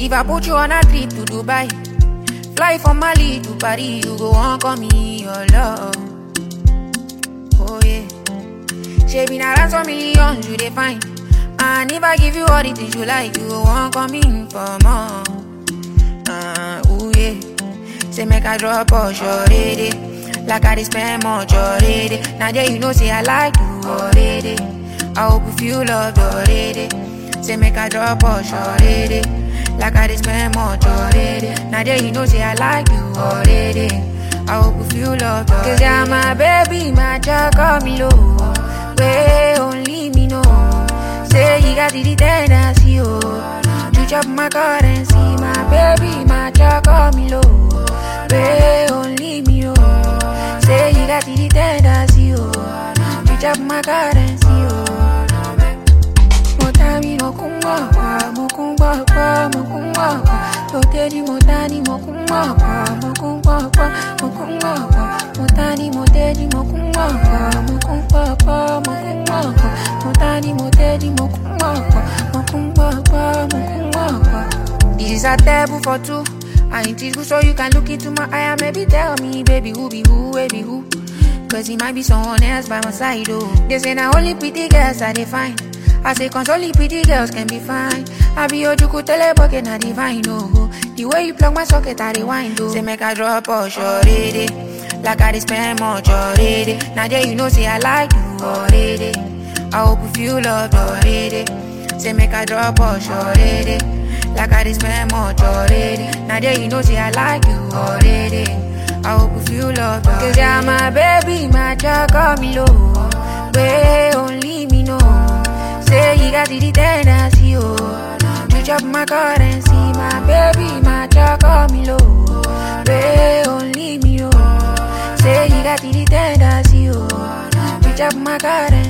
If I put you on a trip to Dubai, fly from Mali to Paris, you go on call me your love. Oh yeah. She been around some millions, you define. And if I give you all the things you like, you go on call me for more. Oh yeah. Say make I drop all shorty. Like I dey spend much already. Now that you know, say I like you already. I hope you feel loved already. Say make I drop all shorty. Like I dey spend much already. Now that you know, say I like you already. I hope you feel loved already. Cause you're my baby, my child, call me low. Where only me know. Say you got the tendency, oh. You chop my currency, my baby, my child, call me low. Where only me know. Say you got the tendency, oh. You chop my currency, oh. Motani mokungwa, mokungwa, mokungwa. Totedi motani mokungwa, mokungwa, mokungwa. Motani motedi mokungwa, mokungwa, mokungwa. Motani motedi mokungwa, mokungwa, mokungwa. This is a table for two. I ain't teach you so you can look into my eye and maybe tell me, baby, who be who, baby, who? Cause it might be someone else by my side, oh. They say now only pretty girls I define. I say cause only pretty girls can be fine. I be your juku telebucket na divine, oh. The way you plug my socket I rewind, oh. Say make I drop all shorty. Like I dey spend much already. Now that you know, say I like you already. I hope you feel loved already. Say make I drop all shorty. Like I dey spend much already. Now that you know, say I like you already. I hope you feel loved already. Cause you're my baby, my child, call me low. Where only me know. Say you got the tendency, oh. You chop my currency, my baby, my child, call me low. Where only me know. Say you got the tendency, oh. You chop my currency.